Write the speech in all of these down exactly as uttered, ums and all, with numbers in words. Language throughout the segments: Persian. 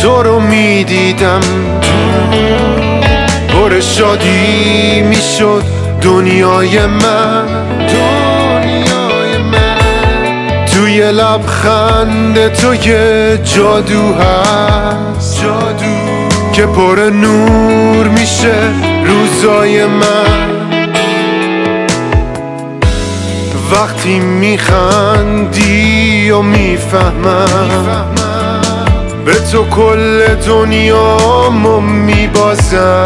تو رو میدیدم پر شادی میشد دنیای من، دنیای من. توی لبخند تو یه جادو هست، جادو که پر نور میشه روزای من. وقتی میخندی و میفهمم به تو کل دنیامو میبازم.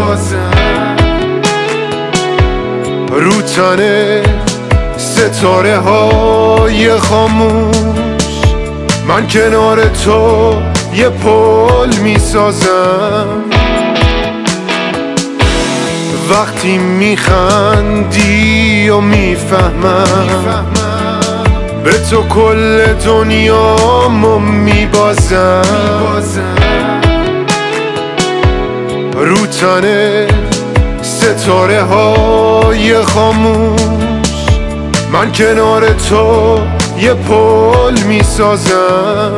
رو تن ستاره های خاموش من کنار تو یه پل میسازم. وقتی میخندی و میفهمم به تو کل دنیامو میبازم. رو تن ستاره های خاموش من کنار تو یه پل میسازم.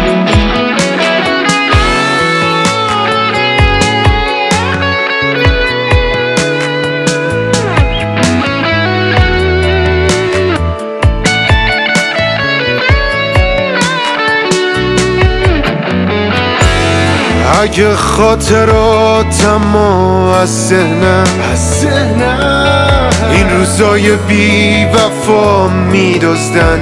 اگه خاطراتم از ذهنم این روزای بی وفا میدزدن،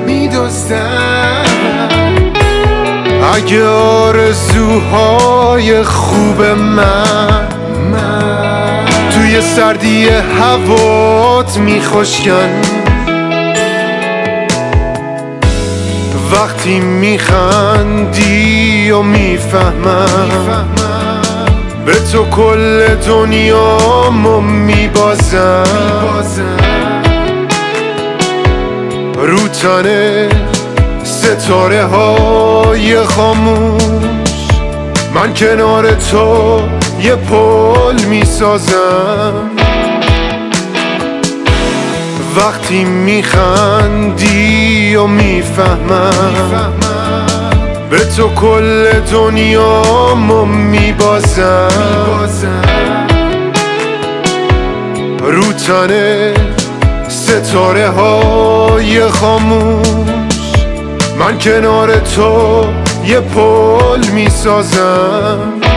اگه آرزوهای خوب من توی سردی هوات میخشکن. وقتی میخندی و میفهمم به تو کل دنیامو میبازم. رو تن ستاره های خاموش من کنار تو یه پل میسازم. وقتی میخندی و میفهمم به تو کل دنیامو میبازم. رو تن ستاره های خاموش من کنار تو یه پل میسازم.